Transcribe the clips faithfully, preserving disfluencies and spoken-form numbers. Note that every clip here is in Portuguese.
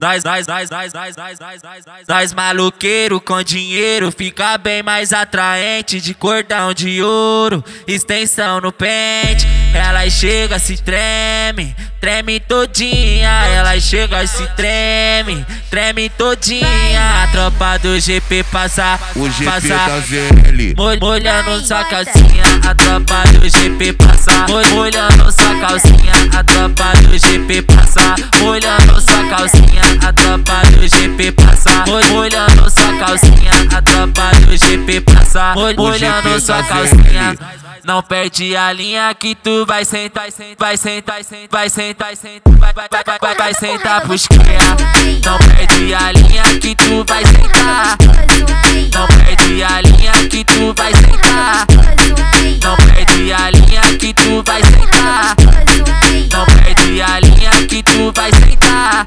Nós, nós, nós, nós, nós, nós, nós, nós, nós, nós maloqueiro com dinheiro fica bem mais atraente, de cordão de ouro, extensão no pente. Ela chega, se treme, treme todinha. Ela chega, se treme, treme todinha. A tropa do G P passa, o G P passa, da Z L, molhando sua calcinha. A tropa do G P passa, molhando sua calcinha. A tropa do G P passa, molhando sua calcinha. A tropa do G P passa, molhando sua calcinha. A tropa do G P passa, molhando sua calcinha. Não perde a linha que tu vai sentar, vai sentar, vai sentar, vai, vai, vai, vai, vai sentar pros cria. Não perde a linha que tu vai sentar. Não perde a linha que tu vai sentar. Não perde a linha que tu vai sentar. Não perde a linha que tu vai sentar.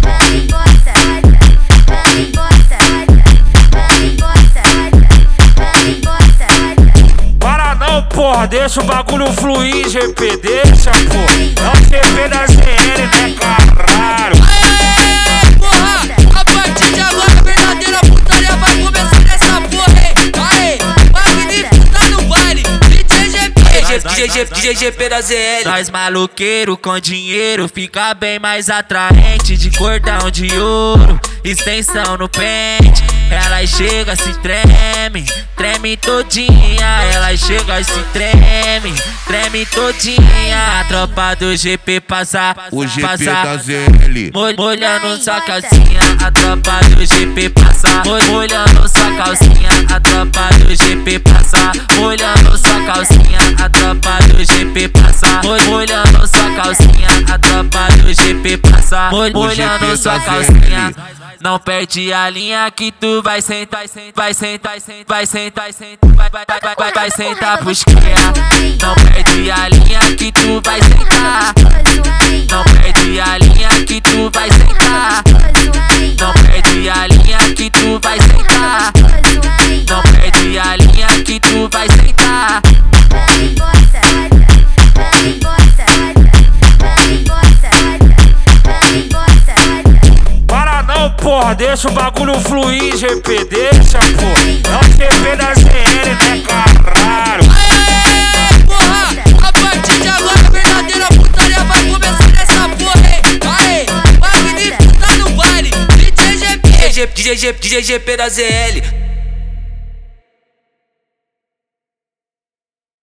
Para não, porra, deixa o bagulho fluir, G P, deixa, porra. É o G P da Z L, né, caralho? Aê, porra, a partir de agora a verdadeira putaria vai começar nessa porra, hein? Aê, magnífico tá no baile, D J G P, D J G P da Z L. Nós maloqueiro com dinheiro fica bem mais atraente, de cordão de ouro, extensão no pente. Ela chega, se treme, treme todinha. Ela chega, se treme, treme todinha. A tropa do G P passa, o G P passa, da Z L, molhando sua calcinha. A tropa do G P passa, molhando sua calcinha. A tropa do G P passa, molhando sua calcinha. A tropa do G P passa, molhando sua calcinha. A tropa do G P passa, molhando sua calcinha. Não perde a linha que tu vai sentar, vai sentar, vai sentar, vai, vai, vai, vai, vai sentar pros cria. Não perde a linha que tu vai sentar. Não perde a linha que tu vai sentar. Não perde a linha que tu vai sentar. Não perde a linha que tu vai sentar. Para não, porra, deixa o bagulho fluir, G P, deixa, porra. É o G P da Z L, né, caralho? Aê, porra, a partir de agora a verdadeira putaria vai começar nessa porra, hein? Aê, magnífico tá no baile, D J G P, D J G P da Z L.